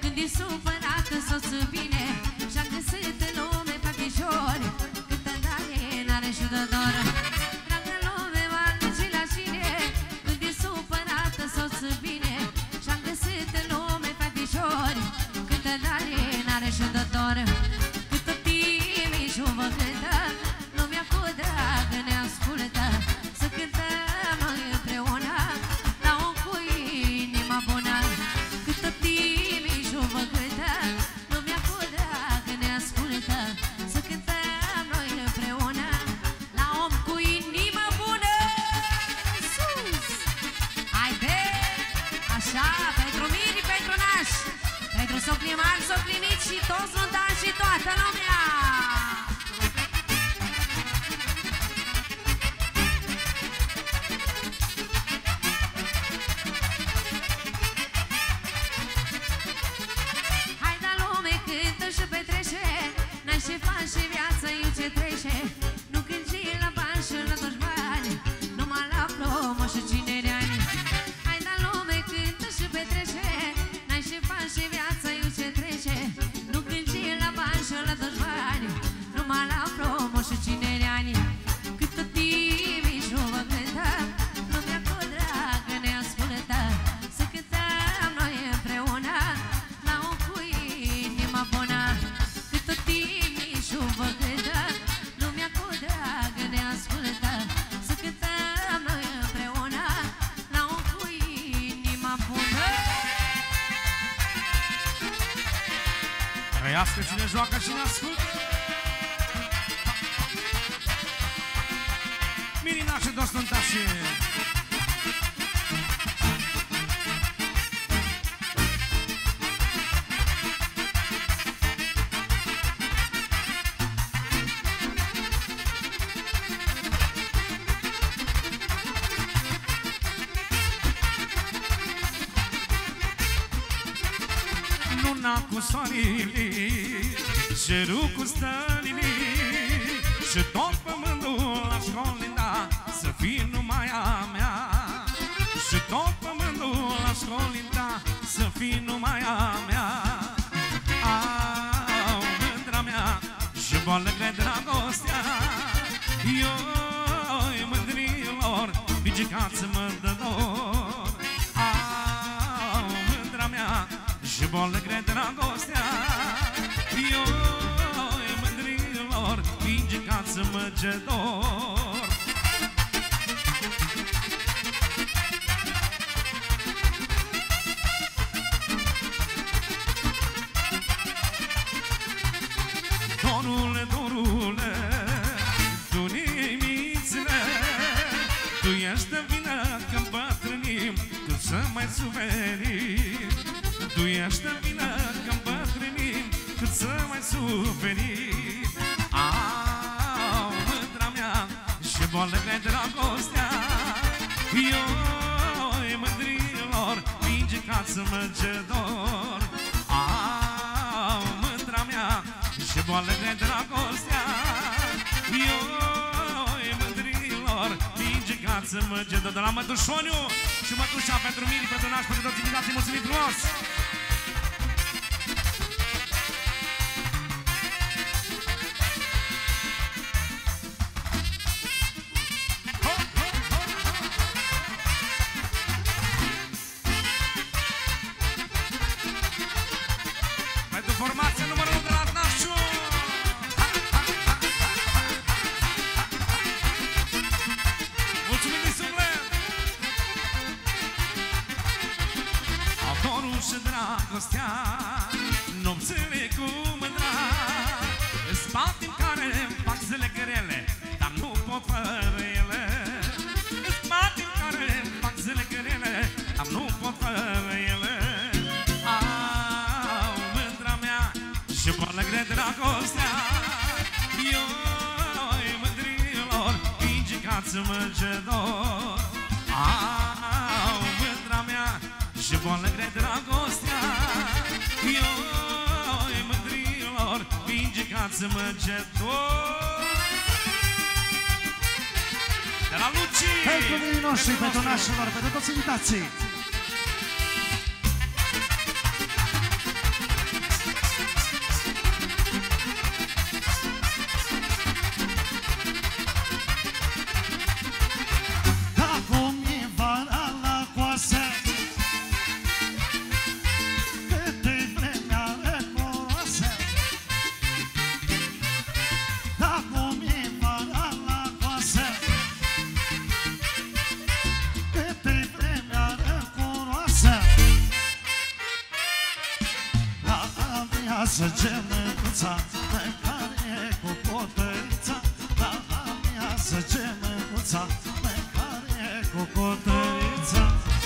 Când e supărată soț bine și-a găsit în lume pe picior, câtă dare n-are și de dor. Dragă lume, mă duce la cine? Când e supărată soț bine și-a găsit în lume pe picior, câtă dare n-are și de dor. Câtă timișul vă cântă, lumea cu drag ne ascultă, să cântăm noi împreună la om cu inima bună. Câtă timișul vă cântă, lumea cu drag ne ascultă, să cântăm noi împreună la om cu inima bună. Sus! Haide! Așa, pentru mini, pentru naș, pentru soclimari, soclinici și toți lundași și toată lumea! Și petrece, n-ai ce faci și viața eu ce trece. Nu cângi la bani și la dușmani, numai la plomo și cinereani. Hai da lume, cântă și petrece, n-ai ce faci și viața eu ce trece. Nu cângi la bani și la dușmani, numai la plomo și cinereani. Câtă timișul vă cântă, lumea cu drag ne ascultă, să cântăm noi împreună la un cu inima bună. Vă cântă, lumea cu drag ne ascultă, să cântăm noi împreună la un cu inima bună. Trăiască cine joacă și ne ascultă. Mirina și toți nuntașii. Luna cu soarele, cerul cu stările și tot pământul la școlinda să fii numai a mea. Și tot pământul la școlinda să fii numai a mea. Au, mândra mea și boală-gre dragostea, ioi, mândrilor, vigicați-mă de dor. Au, mândra mea și boală-gre dragostea, ioi, mândrilor, vigicați-mă ce dor. Dorule, dorule, tu nimițile, tu ești de vină că îmbătrânim, cât să mai suferim. Tu ești de vină că îmbătrânim, cât să mai suferim. Au, mândra mea și boală-gre dragostea, ioi, mândrilor, vindicați-mă ce dor. Au, mândra mea și boală-gre dragostea, ioi, mândrilor, vindicați-mă ce dor. De la Mătușoniu și Mătușa pentru mine, pentru naș, pentru toți invitații, mulțumim frumos! Pentru formația numărul 1 de la Nașu! Mulțumim din suflet! Adorul și dragostea, nopțile cu mândra, spatim care îmi fac zile grele, dar nu pot fără ele. Spatim care îmi fac zile grele, dar nu pot fără ele. Au, mândra mea și boală-gre dragostea, ioi, mândrilor, vindicați-mă ce dor. Au, mândra mea și boală-gre dragostea, ioi, mândrilor, vindicați-mă ce dor. De la Luci! Pentru mine noștri, pentru nașilor, pentru toți invitații. săge mânuța, măcare cu cotărița. La mea săge mânuța, măcare cu cotărița.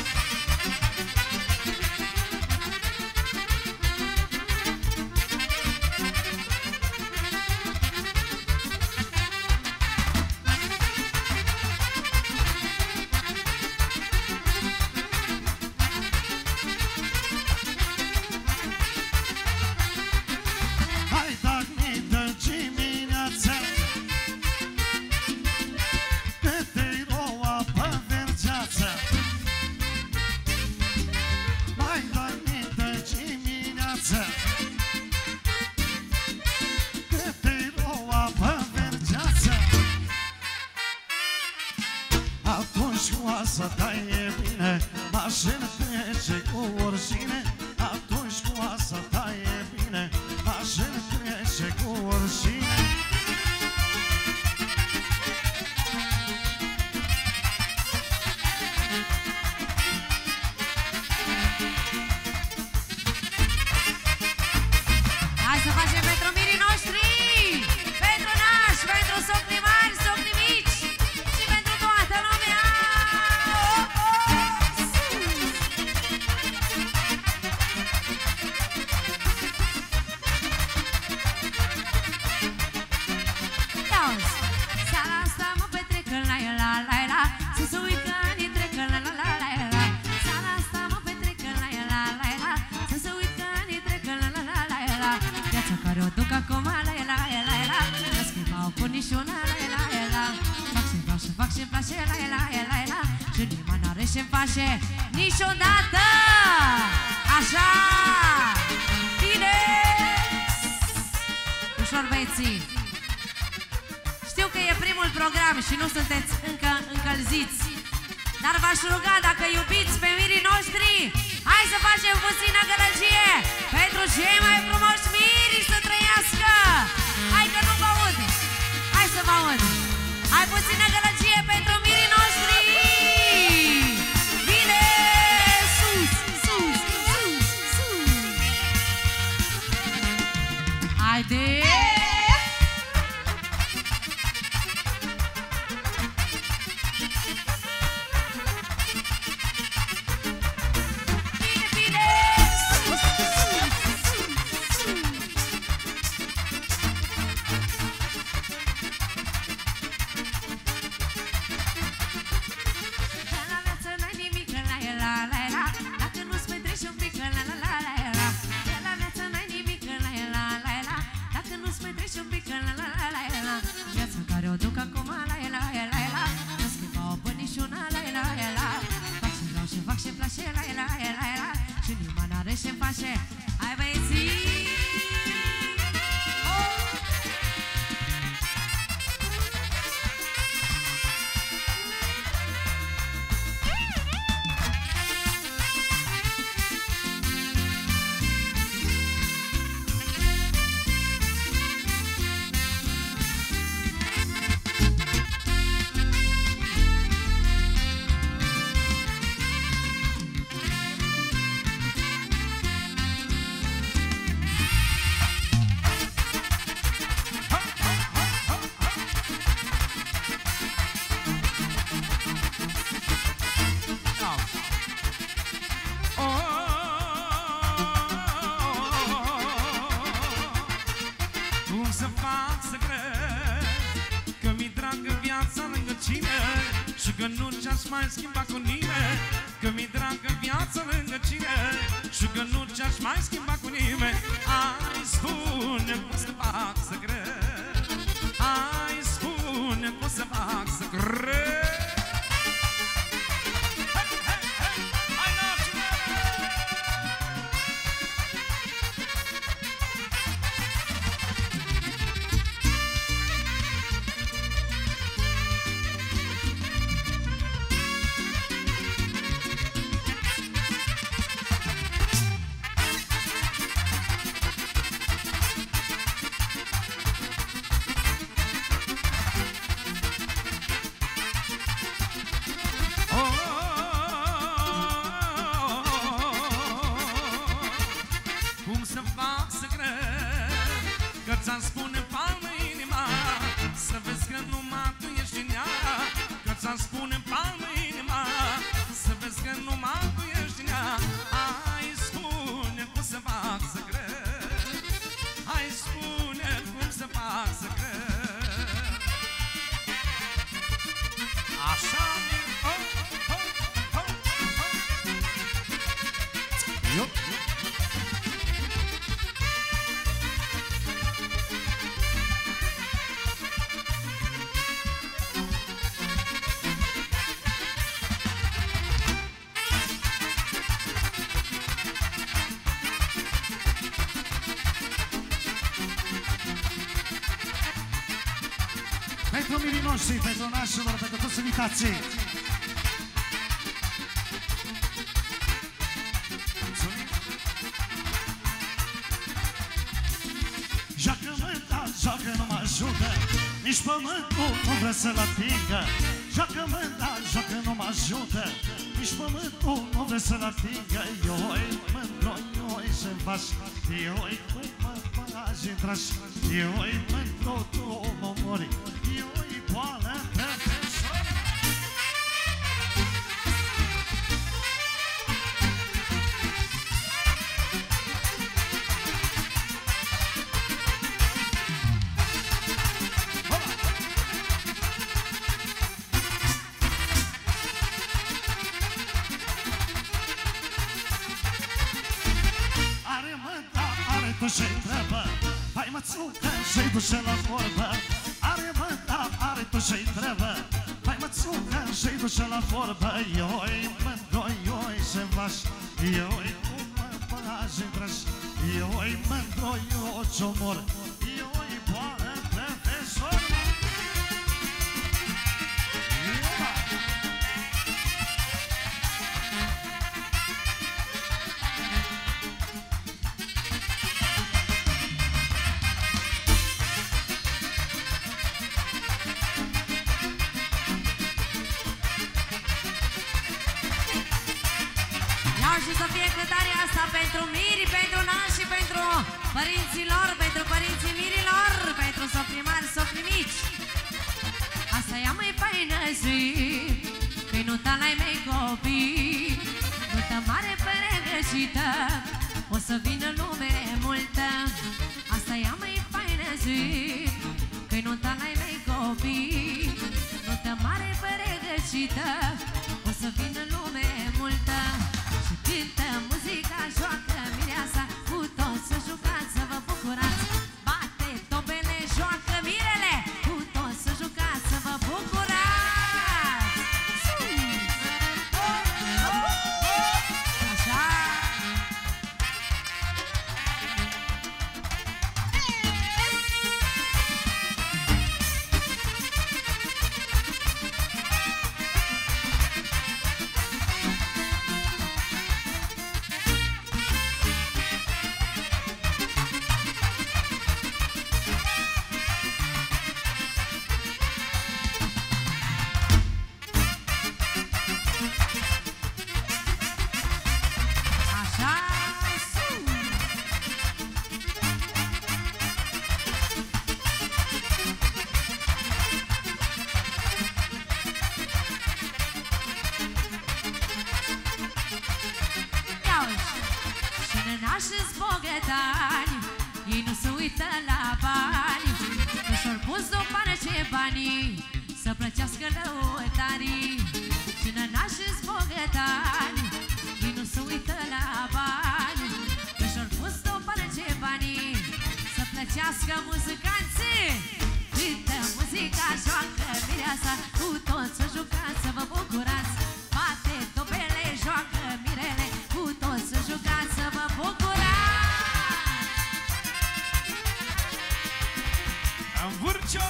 Să taie bine, mașină trece cu oricine. Atunci cu asta taie bine, mașină trece cu oricine. Hai să facem pentru mirii noștri, pentru nași, pentru socri mari, socri mici și pentru toată lumea. Seara asta mă petrec la la la la, să se uită anii trec la la la la la. Seara asta mă petrec la la la la, să se uită anii trec la la la la la. Viața care o duc acum la la la la, mă schimbau cu niciuna la la la. Fac ce-mi place la la la la, și nimeni n-are ce-mi face niciodată. Așa, bine! Ușor băieții. Știu că e primul program și nu sunteți încă încălziți, dar v-aș ruga, dacă iubiți pe mirii noștri, hai să facem puțină gălăgie pentru cei mai frumoși miri să trăiască. Hai că nu vă aud. Hai să vă aud. Hai puțină gălăgie pentru mirii noștri. Bine! Sus, sus, sus, sus. Haide! Hai băieții! Și că nu ce-aș mai schimba cu nimeni, că mi-e dragă viața lângă cine. Și că nu ce-aș mai schimba cu nimeni. Ai spune cum să fac să cred. Ai spune cum să fac să cred. să-ți spune palmă inima, să vezi că numai tu ești în ea. Hai spune cum să fac să cred, hai spune cum să fac să cred. Așa, Eu. Pentru mirii noștri, pentru nașilor, pentru toți invitații. Joacă-mă, da, joacă, nu mă ajută, nici pământul nu vrea să-l atingă. Joacă-mă, da, joacă, nu mă ajută, nici pământul nu vrea să-l atingă. Ioi, mândro, ioi, ce-mi faci? Ioi, cum mă bagi în traș? Ioi, mândro, tu mă mori. Ioi, boală-te, tesori. Ce-i treabă, hai mățucă și-i duce la vorbă. Are mă, da, are tu ce-i treabă, hai mățucă și-i duce la vorbă. Ioi, mândro, ioi, ce-mi faci? Ioi, cum mă bagi în traș? Ioi, mândro, ioi, ce-o mor. Ioi, boală-te, tesor. Și să fie cântarea asta pentru Miri, pentru nași și pentru părinților, pentru părinții mirilor, pentru socrii mari, socrii mici. Asta e a mai faină zi, că-i nuta la-i mei copii. Nută mare pregăcită, o să vină lume multă. Asta e a mai faină zi, că-i nuta la-i mei copii. Nută mare pregăcită, o să vină lume multă. Cântă muzica, joacă mireasa, cu toți să jucați, să vă bucurați. Bate tobele, joacă mirele, cu toți să jucați, să vă bucurați. Așa. Și-s bogătani, ei nu se uită la bani, că și-or pus deoarece banii să plăcească lăutarii. Și nănași-s bogătani, ei nu se uită la bani, că și-or pus deoarece banii să plăcească muzicanții. Cântă muzica, joacă mireasa, cu toți să jucați, să vă bucurați. Bate tobele, joacă mirele, cu toți să jucați, să vă bucurați. În Vârcio!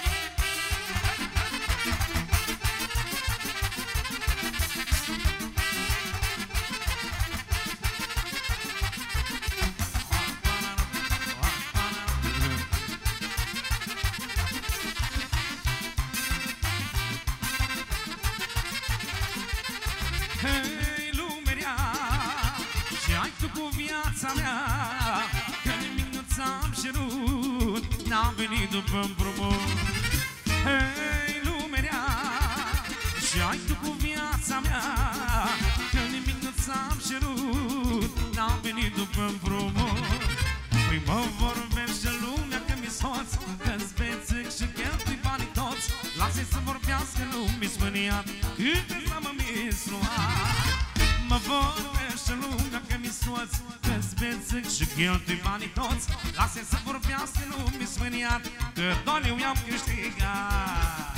Hei, lumerea, ce ai tu cu viața mea, că nimic nu ți-am cerut, n-am venit după împrumut. Hei, lumerea, ai tu cu viața mea, că nimic nu ți-am cerut, n-am venit după împrumut. Păi mă vorbește lumea că mi-s hoț, că-ți bețâc și cheltui banii toți. Lasă-i să vorbească, nu mi-s mâniat, câte s-am misluat. Mă vorbește lumea că mi-s hoț, că-ți bețâc și cheltui banii toți. Lasă-i să vorbească, nu mi-s mâniat, că doar eu i-am câștigat.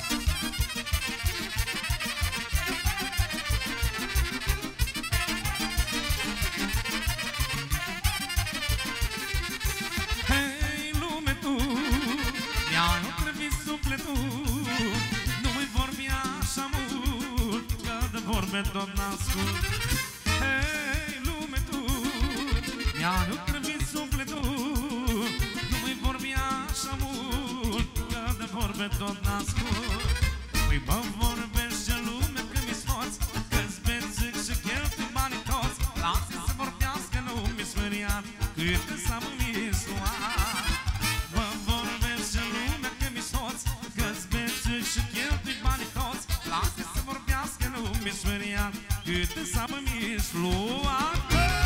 Nu-mi vorbi așa mult, că de vorbe tot n-ascult. Hei, lume tu, mi-a otrăvit sufletul. Nu-mi vorbi așa mult, că de vorbe tot n-ascult. Păi mă vorbește lumea că mi-s hoț, că-ți bețâc și cheltui banii toți. Lasă să vorbească, nu mi-s mâniat, câte s-am misluat. Mă vorbește lumea că mi-s hoț, că-ți bețâc și cheltui banii toți. Lasă să vorbească, nu mi-s mâniat, câte s-am misluat.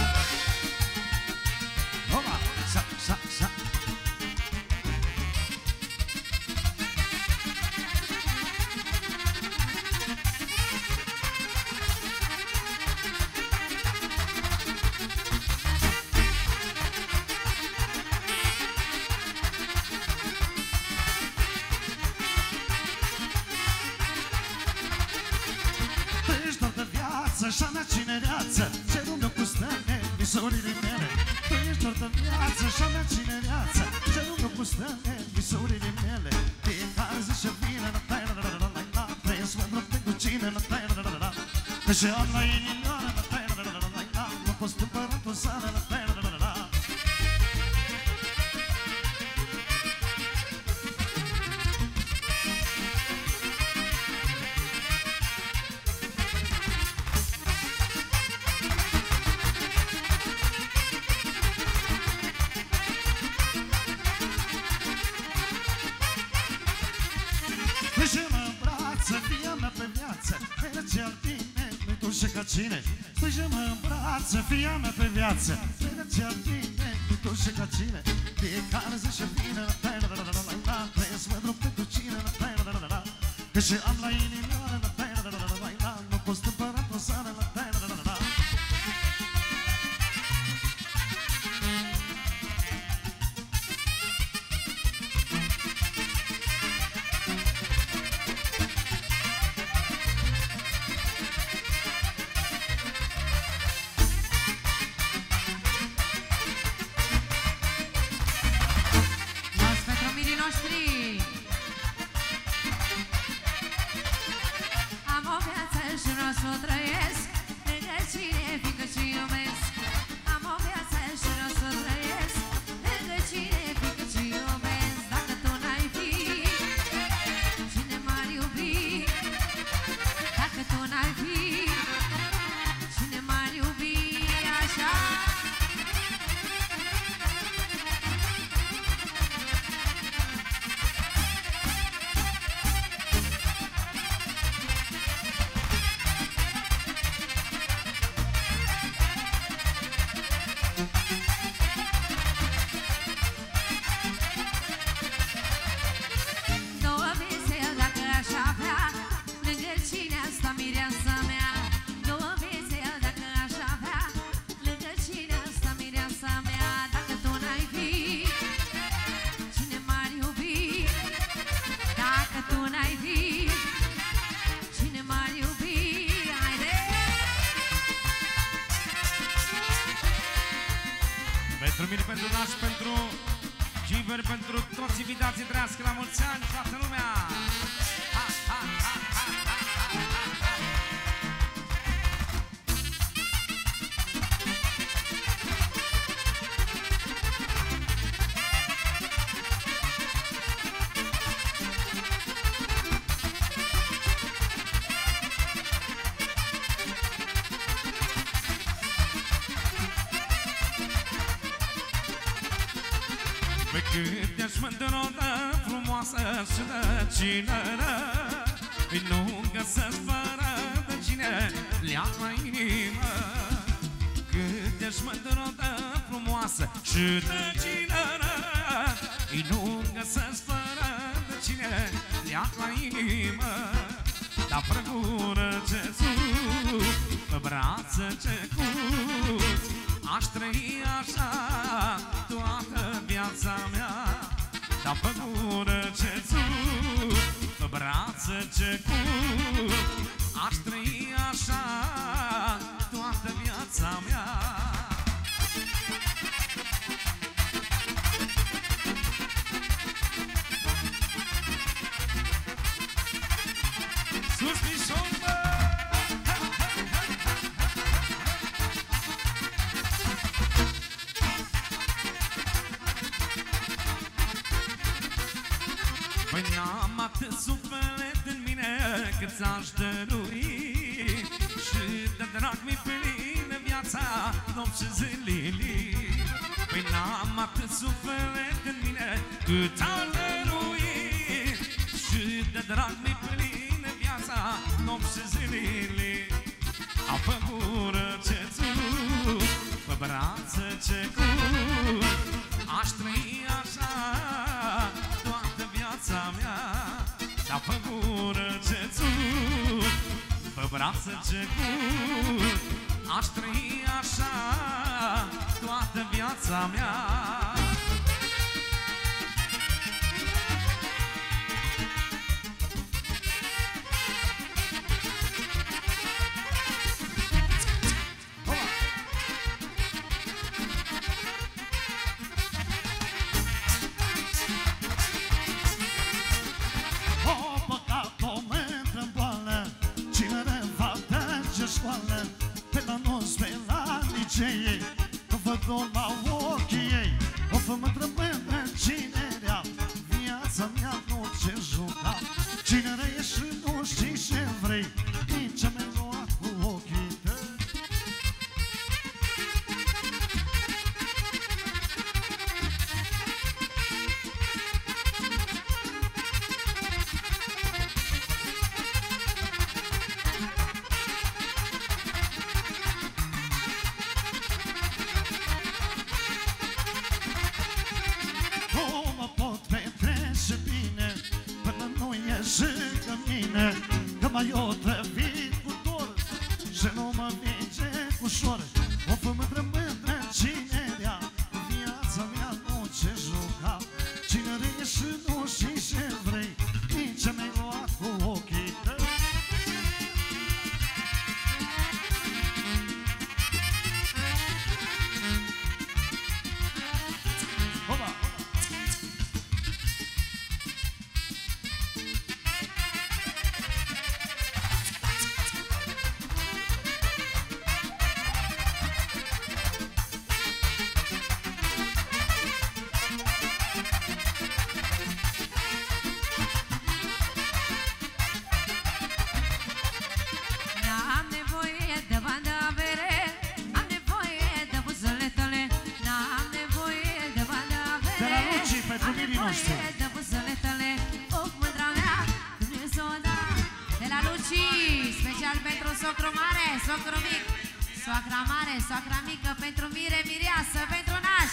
Opa, sa, sa, sa. Așa mea cinereață, cerul meu cu stele, visurile mele. Tu ești doar de viață, așa mea cinereață, cerul meu cu stele, visurile mele. Fiecare zi și vine, la trăiesc mândru pe cu cine, și am la inimioară, nu poți cumpăra tu sară, cine? Sprijă-mă în brață, fia mea pe viață. Merge al tine, nu tu și ca cine. Fiecare zi și vine, trăiesc mândru pentru cine. Că și am la inimioară, nu poți cumpăra o sară. Pentru toți invitații, trăiască la mulți ani, toată lumea! Ha, ha, ha, ha, ha, ha, ha. Pe cât ești mândră, frumoasă și de cineră, nu găsesc fără și de cinere, îi nu găsesc fără de cine le-ac la inimă. Dar fără gură ce sus, pe brață ce curs, aș trăi așa toată viața mea. Dar pe gură ce sus, pe brață ce curs, aș trăi așa toată viața mea. Sus pișor, bă! Păi n-am atât suflet în mine cât ți-aș dărui, și de drag mi plină viața nopți și zilili. Păi n-am atât suflet în mine cât ți-aș dărui, și de drag mi plină viața nopți și zilili. Au pe gură ce țus, pe brață ce curs, aș trăi așa toată viața mea. Dar pe gură ce țus, pe brață ce curs, aș trăi așa toată viața mea. Pe la nos, pe la licee, o văd la ochii ei. O fă mă întrebă cine era, viața mea nu ce juca. Cine răie și nu știi ce vrei, nici am luat cu ochii tăi. Că mai o trăvit cu dor și nu mă vinge ușor. O fă mândră cine rea, viața mea nu ce juca. Cine râie și nu știi ce vrei, nici mi-ai luat cu ochii tăi. De buzuletele, of mândra mea, Dumnezeu da. De la Luci, special pentru socru mare, socru mic, soacra mare, soacra mică, pentru mire, mireasă, pentru naș,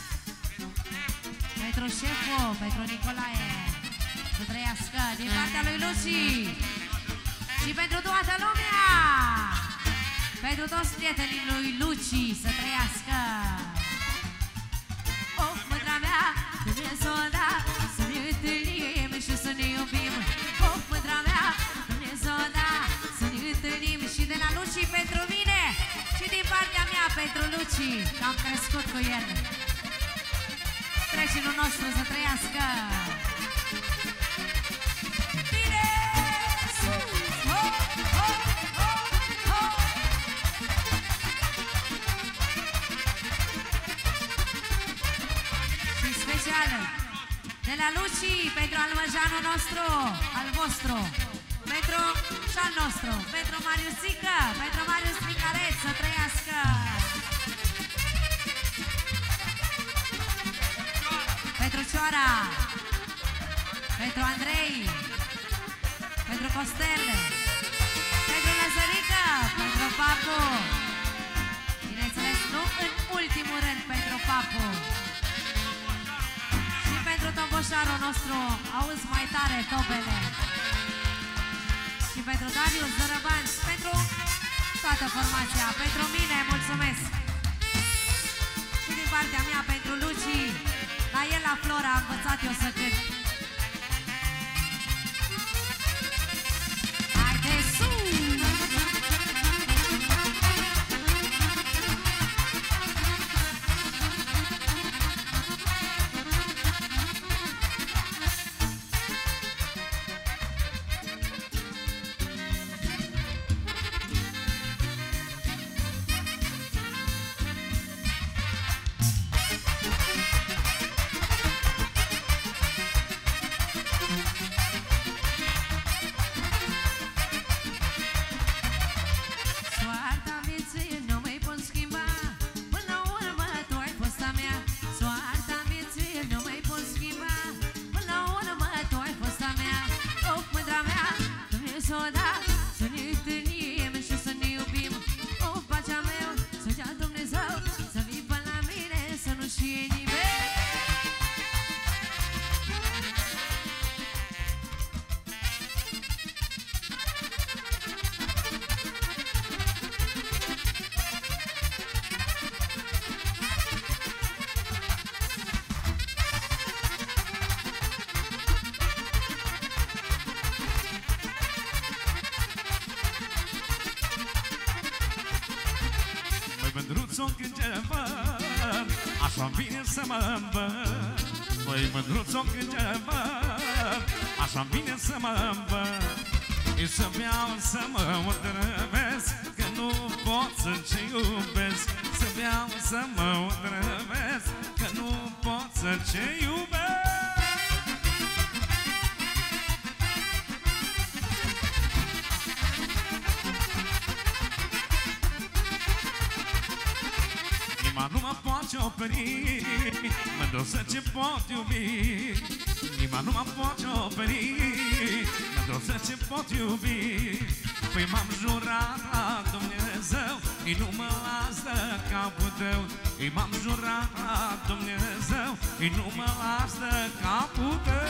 pentru șeful, pentru Nicolae, să trăiască din partea lui Luci. Și pentru toată lumea, pentru toți prietenii lui Luci, să trăiască. Of mândra mea, Dumnezeu da, să ne întâlnim și să ne iubim. Of mândra mea, Dumnezeu da, să ne întâlnim. Și de la Luci pentru mine, și din partea mea pentru Luci, că am crescut cu el. Trecinul nostru să trăiască. Bine! Sus! Ho! Ho! Ho! Ho! Și specială de la Luci pentru almăjanul nostru, al vostru, pentru și al nostru, pentru Mariusică, pentru Marius Micareț, să trăiască. Pentru Cioara, pentru Andrei, pentru Costel, pentru Lăzărică, pentru Papu. Bineînțeles, nu în ultimul primul rând pentru Papu și pentru tomboșarul nostru, auzi mai tare tobele, și pentru Darius Zărăban, pentru toată formația, pentru mine, mulțumesc. Și din partea mea pentru Luci, la el la Flora am învățat eu să cânt. Haide sus! Mândruț-o când ce văd, așa vine să mă îmbăt. Măi, mândruț-o când ce văd, așa vine să mă îmbăt. E să beau să mă otrăvesc, că nu pot să-ți iubesc. Să beau să mă otrăvesc, că nu pot să-ți iubesc. Inima nu mă poate opri, mândruță ce pot iubi. Inima nu mă poate opri, mândruță ce pot iubi. Păi m-am jurat la Dumnezeu, ei nu mă las de capul tău. Ei m-am jurat la Dumnezeu, ei nu mă las de capul tău.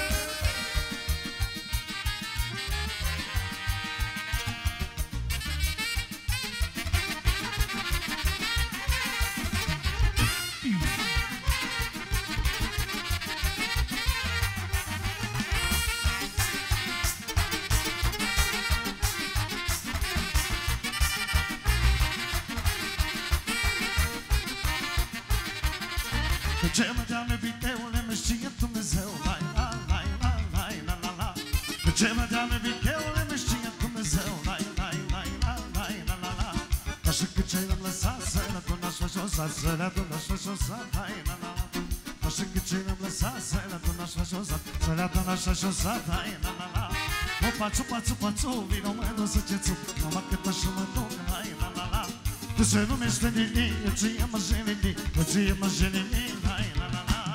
Ce mă dea nebiteule, mă știe Dumnezeu, lai, la, lai, la, lai, la, la, la. Ce mă dea nebiteule, mă știe Dumnezeu, lai, lai, lai, la, lai, la, la, la. Așa că ce l-am lăsat, să le adun așa șosat, să le adun așa șosat, lai, la, la, la. Așa că ce l-am lăsat, să le adun așa șosat, să le adun așa șosat, lai, la, la, la. O pațu, pațu, pațu, vino mă duc să ce țup, numai cât așa mă duc, lai, la, la, la. Tu se numește Lili, eu ție mă jelili, eu ție mă jelili, lai, la, la, la.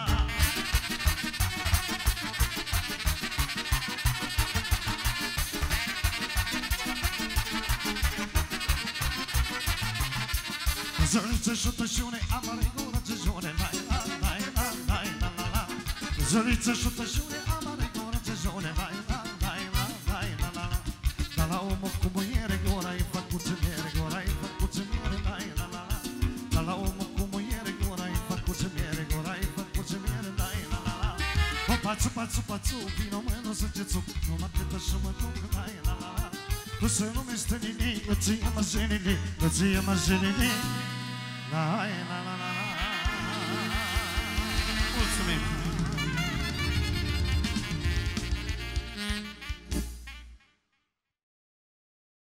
Zăriță și tășune, amare gură ce jure, lai, la, lai, la, lai, la, la, la. Zăriță și tășune, amare gură ce jure, lai, la, lai, la, lai, la, la, la. Dar la omul cu muiere gura, îi fac cu țimiere, gura, îi fac cu țimiere, lai, la, la, la. Dar la omul cu muiere gura, îi fac cu țimiere, gura, îi fac cu țimiere, lai, la, la, la. O pațu, pațu, pațu, vino mă nu să ce țup, numai cât așa mă duc, lai, la, la, la. Tu se numește Lili, eu ție mă jelili, eu ție mă jelili. La la la